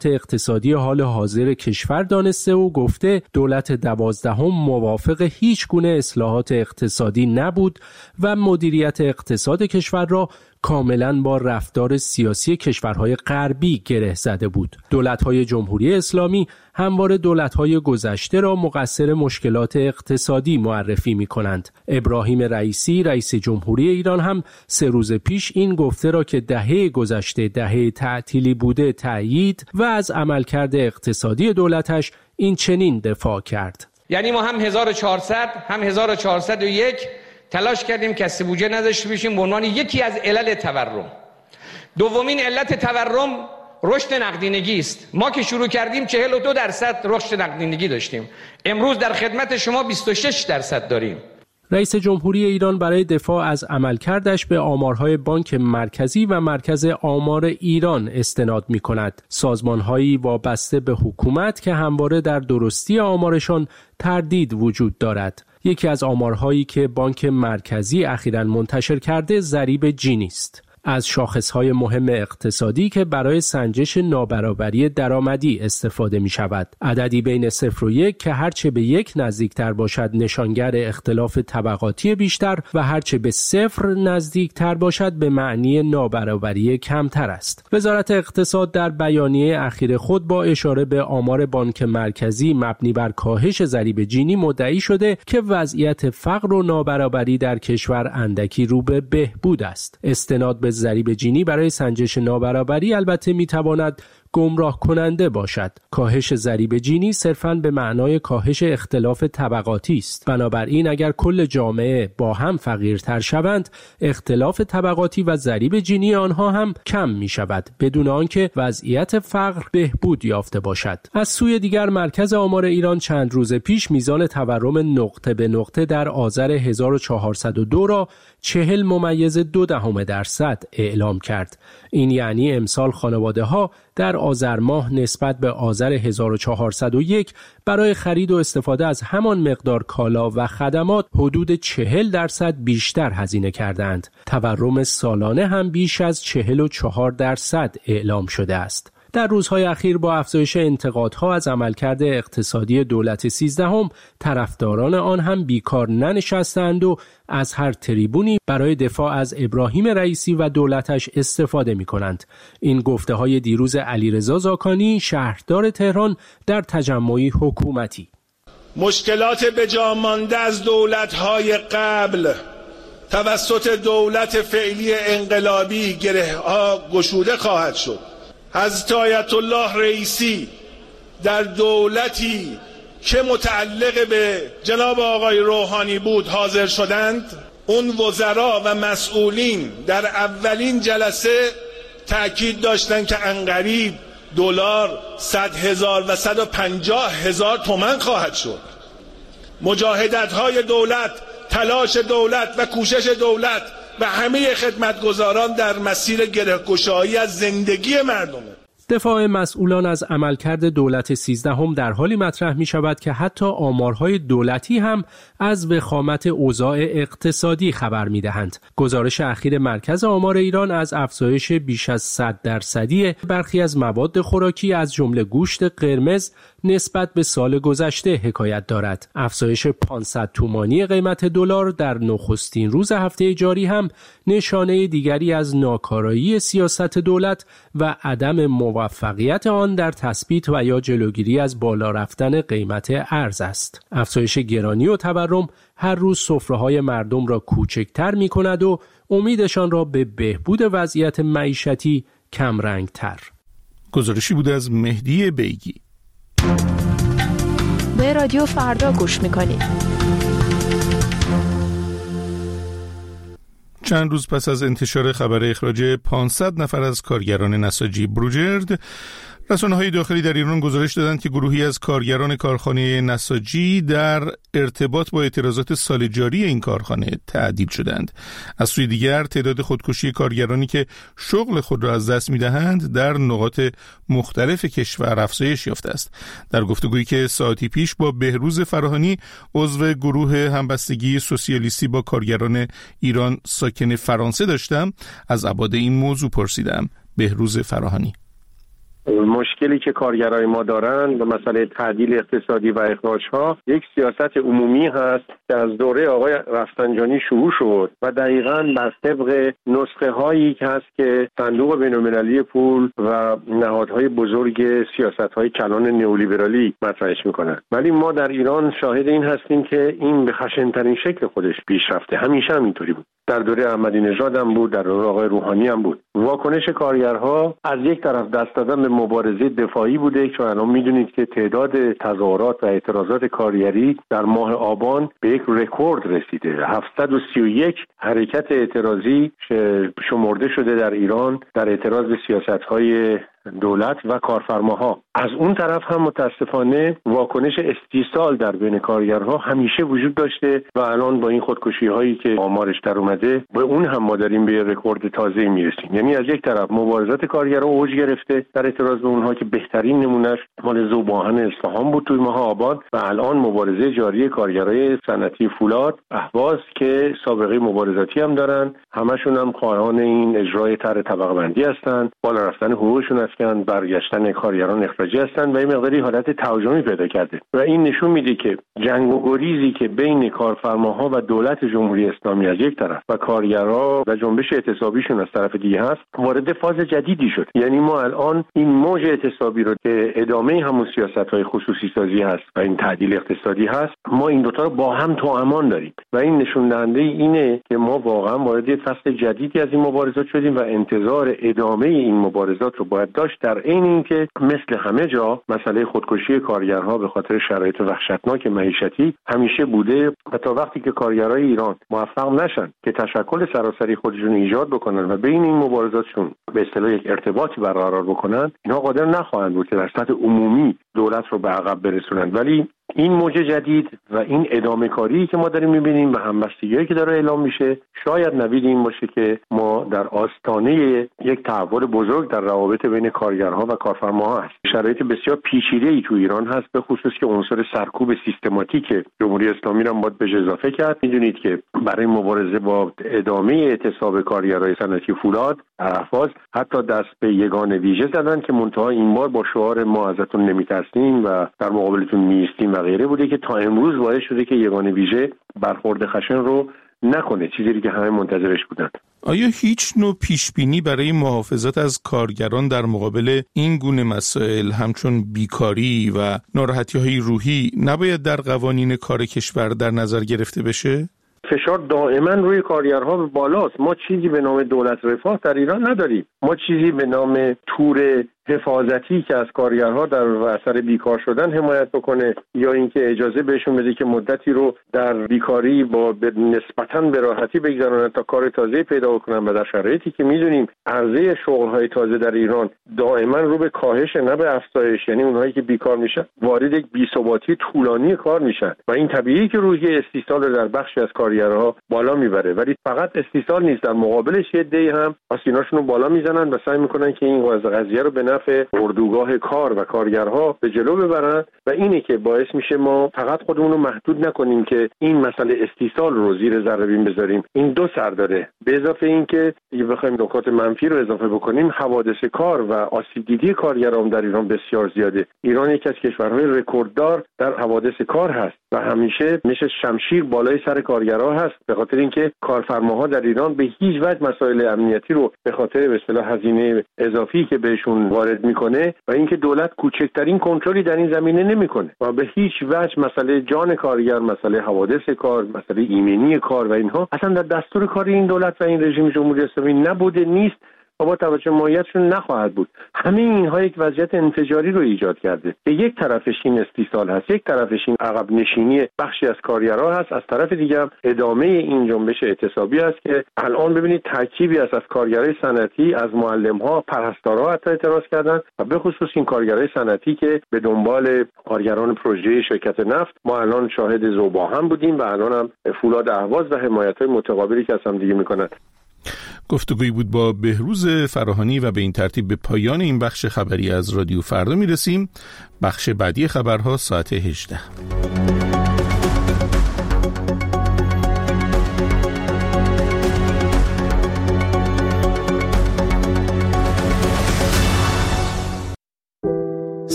اقتصادی حال حاضر کشور دانسته و گفته دولت 12 موافق هیچ گونه اصلاحات اقتصادی نبود و مدیریت اقتصاد کشور را کاملاً با رفتار سیاسی کشورهای غربی گره زده بود. دولت‌های جمهوری اسلامی همواره دولت‌های گذشته را مقصر مشکلات اقتصادی معرفی می‌کنند. ابراهیم رئیسی رئیس جمهوری ایران هم 3 روز پیش این گفته را که دهه گذشته دهه تعطیلی بوده تأیید و از عملکرد اقتصادی دولتش این چنین دفاع کرد. یعنی ما هم 1400 هم 1401 تلاش کردیم کسب بودجه نداشته باشیم به عنوان یکی از علل تورم. دومین علت تورم رشد نقدینگی است. ما که شروع کردیم 42% رشد نقدینگی داشتیم. امروز در خدمت شما 26% داریم. رئیس جمهوری ایران برای دفاع از عملکردش به آمارهای بانک مرکزی و مرکز آمار ایران استناد می‌کند. سازمان‌هایی وابسته به حکومت که همواره در درستی آمارشان تردید وجود دارد. یکی از آمارهایی که بانک مرکزی اخیراً منتشر کرده ضریب جینی است. از شاخصهای مهم اقتصادی که برای سنجش نابرابری درآمدی استفاده می شود. عددی بین 0 و 1 که هرچه به 1 نزدیکتر باشد نشانگر اختلاف طبقاتی بیشتر و هرچه به 0 نزدیکتر باشد به معنی نابرابری کمتر است. وزارت اقتصاد در بیانیه اخیر خود با اشاره به آمار بانک مرکزی مبنی بر کاهش ضریب جینی مدعی شده که وضعیت فقر و نابرابری در کشور اندکی رو به بهبود است. استناد به ضریب جینی برای سنجش نابرابری البته میتواند گمراه کننده باشد. کاهش ضریب جینی صرفاً به معنای کاهش اختلاف طبقاتی است. بنابراین اگر کل جامعه با هم فقیرتر شوند، اختلاف طبقاتی و ضریب جینی آنها هم کم می شود بدون آنکه وضعیت فقر بهبود یافته باشد. از سوی دیگر مرکز آمار ایران چند روز پیش میزان تورم نقطه به نقطه در آذر 1402 را 40.2% اعلام کرد. این یعنی امسال خانواده‌ها در آذر ماه نسبت به آذر 1401 برای خرید و استفاده از همان مقدار کالا و خدمات حدود 40% بیشتر هزینه کردند. تورم سالانه هم بیش از 44% اعلام شده است. در روزهای اخیر با افزایش انتقادها از عملکرد اقتصادی دولت 13 طرفداران آن هم بیکار ننشستند و از هر تریبونی برای دفاع از ابراهیم رئیسی و دولتش استفاده می کنند. این گفته های دیروز علیرضا زاکانی شهردار تهران در تجمعی حکومتی. مشکلات بجا مانده از دولت‌های قبل توسط دولت فعلی انقلابی گره‌ها گشوده خواهد شد. حضرت آیت الله رئیسی در دولتی که متعلق به جناب آقای روحانی بود حاضر شدند. اون وزرا و مسئولین در اولین جلسه تأکید داشتند که عنقریب دلار 100,000 و 150,000 تومان خواهد شد. مجاهدت‌های دولت، تلاش دولت و کوشش دولت و همه خدمتگزاران در مسیر گره‌گشایی از زندگی مردمه. دفاع مسئولان از عملکرد دولت 13 در حالی مطرح می شود که حتی آمارهای دولتی هم از وخامت اوضاع اقتصادی خبر می دهند. گزارش اخیر مرکز آمار ایران از افزایش بیش از 100% برخی از مواد خوراکی از جمله گوشت قرمز نسبت به سال گذشته حکایت دارد. افزایش 500 تومانی قیمت دلار در نخستین روز هفته جاری هم نشانه دیگری از ناکارایی سیاست دولت و عدم موفقیت آن در تثبیت و یا جلوگیری از بالا رفتن قیمت ارز است. افزایش گرانی و تورم هر روز سفره‌های مردم را کوچکتر می‌کند و امیدشان را به بهبود وضعیت معیشتی کم رنگ‌تر. گزارشی بوده از مهدی بیگی. به رادیو فردا گوش میکنید. چند روز پس از انتشار خبر اخراج 500 نفر از کارگران نساجی بروجرد، رسانه‌های داخلی در ایران گزارش دادند که گروهی از کارگران کارخانه نساجی در ارتباط با اعتراضات سال جاری این کارخانه تعدیل شدند. از سوی دیگر تعداد خودکشی کارگرانی که شغل خود را از دست می‌دهند در نقاط مختلف کشور افزایش یافته است. در گفتگویی که ساعتی پیش با بهروز فراهانی، عضو گروه همبستگی سوسیالیستی با کارگران ایران ساکن فرانسه داشتم، از ابعاد این موضوع پرسیدم. بهروز فراهانی: مشکلی که کارگرای ما دارن به مسئله تعدیل اقتصادی و اخراج‌ها یک سیاست عمومی هست که از دوره آقای رفسنجانی شروع شد و دقیقاً بر طبق نسخه هایی که هست که صندوق بین‌المللی پول و نهادهای بزرگ سیاست‌های کلان نئولیبرالی مطرحش میکنن. ولی ما در ایران شاهد این هستیم که این به خشن‌ترین شکل خودش پیش رفته. همیشه هم اینطوری بود. در دوره احمدی نژاد هم بود، در دوره آقای روحانی هم بود. واکنش کارگرها از یک طرف دست دادن به مبارزه دفاعی بوده، چون الان میدونید که تعداد تظاهرات و اعتراضات کارگری در ماه آبان به یک رکورد رسیده. 731 حرکت اعتراضی شمرده شده در ایران در اعتراض به سیاست‌های دولت و کارفرماها. از اون طرف هم متاسفانه واکنش استیصال در بین کارگرها همیشه وجود داشته و الان با این خودکشی هایی که آمارش در اومده به اون هم ما داریم به رکورد تازه میرسیم. یعنی از یک طرف مبارزات کارگرها اوج گرفته در اعتراض به اونها که بهترین نمونهش مال ذوب‌آهن اصفهان بود توی ماه آبان و الان مبارزه جاری کارگرای صنعتی فولاد اهواز که سابقه مبارزاتی هم دارن، همشون هم خواهان این اجرای طرح طبقه بندی هستن، بالا رفتن حقوقشون که برگشتن کارگران اخراجی هستند و این مقداری حالت تهاجمی پیدا کرده و این نشون میده که جنگ و گریزی که بین کارفرماها و دولت جمهوری اسلامی از یک طرف و کارگرها و جنبش اعتصابیشون از طرف دیگه هست وارد فاز جدیدی شد. یعنی ما الان این موج اعتصابی رو که ادامه همون سیاست‌های خصوصی سازی هست و این تعدیل اقتصادی هست، ما این دوتا رو با هم توامان داریم و این نشون دهنده اینه که ما واقعا وارد فصل جدیدی از این مبارزات شدیم و انتظار ادامه این مبارزات رو باید داشت، در عین اینکه مثل همه جا مسئله خودکشی کارگرها به خاطر شرایط وحشتناک معیشتی همیشه بوده و تا وقتی که کارگرای ایران موفق نشن که تشکل سراسری خودشون ایجاد بکنن و بین این مبارزاتشون به اصطلاح یک ارتباطی برقرار بکنن، اینها قادر نخواهند بود که در سطح عمومی دولت رو به عقب برسونن. ولی این موج جدید و این ادامه کاری که ما داریم می‌بینیم و همبستگی‌هایی که داره اعلام میشه شاید نوید این باشه که ما در آستانه یک تحول بزرگ در روابط بین کارگرها و کارفرماها هست. شرایط بسیار پیچیده‌ای تو ایران هست، به خصوص که عنصر سرکوب سیستماتیک جمهوری اسلامی رو باید بهش اضافه کرد. می‌دونید که برای مبارزه با ادامه اعتصاب کارگرای صنعتی فولاد اهواز حتی دست به یگان ویژه زدن که منتها این بار با شعار ما ازتون نمی‌ترسیم و در مقابلتون می‌ایستیم غیره بوده که تا امروز باعث شده که یگان ویژه برخورد خشن رو نکنه، چیزی که همه منتظرش بودن. آیا هیچ نوع پیشبینی برای محافظت از کارگران در مقابل این گونه مسائل همچون بیکاری و ناراحتی‌های روحی نباید در قوانین کار کشور در نظر گرفته بشه؟ فشار دائما روی کارگرها بالاست. ما چیزی به نام دولت رفاه در ایران نداریم. ما چیزی به نام تور حفاظتی که از کارگرها در اثر بیکار شدن حمایت بکنه یا اینکه اجازه بهشون بده که مدتی رو در بیکاری با نسبتاً به راحتی بگذرونن تا کار تازه پیدا کنن و در شرایطی که میدونیم عرضه شغل‌های تازه در ایران دائما رو به کاهش نه به افزایش، یعنی اونهایی که بیکار میشن وارد یک بی‌ثباتی طولانی کار میشن و این طبیعیه که روحیه استیصال رو در بخشی از کارگرها بالا میبره. ولی فقط استیصال نیست، در مقابلش یه عده‌ای هم آستیناشون رو بالا میزنن و سعی میکنن که این قضیه رو به نفع اردوگاه کار و کارگرها به جلو ببرن و اینه که باعث میشه ما فقط خودمون رو محدود نکنیم که این مسئله استیصال رو زیر ذره بین بذاریم. این دو سر داره. به اضافه این که بخوایم نکات منفی رو اضافه بکنیم، حوادث کار و آسیب دیدی کارگران در ایران بسیار زیاده. ایران یکی از کشورهای رکورددار در حوادث کار هست و همیشه مثل شمشیر بالای سر کارگرها هست، به خاطر اینکه کارفرماها در ایران به هیچ وجه مسائل امنیتی رو به خاطر به اصطلاح هزینه اضافی که بهشون وارد میکنه و اینکه دولت کوچکترین کنترلی در این زمینه نمیکنه و به هیچ وجه مسئله جان کارگر، مسئله حوادث کار، مسئله ایمنی کار و اینها اصلا در دستور کار این دولت و این رژیم جمهوری اسلامی نبوده، نیست و با توجه ماهیتشون نخواهد بود. همه اینها یک وضعیت انفجاری رو ایجاد کرده که یک طرفش این استیصال هست، یک طرفش این عقب نشینی بخشی از کارگرها هست، از طرف دیگه هم ادامه این جنبش اعتصابی است که الان ببینید ترکیبی از کارگرای صنعتی، از معلم‌ها، پرستارها حتی اعتراض کردن و به خصوص این کارگرای صنعتی که به دنبال کارگران پروژه شرکت نفت ما الان شاهد ذوب‌آهن بودیم و الان هم فولاد اهواز و حمایت‌های متقابلی که از هم دیگه می‌کنن. گفتگویی بود با بهروز فراهانی و به این ترتیب به پایان این بخش خبری از رادیو فردا میرسیم. بخش بعدی خبرها ساعت 18.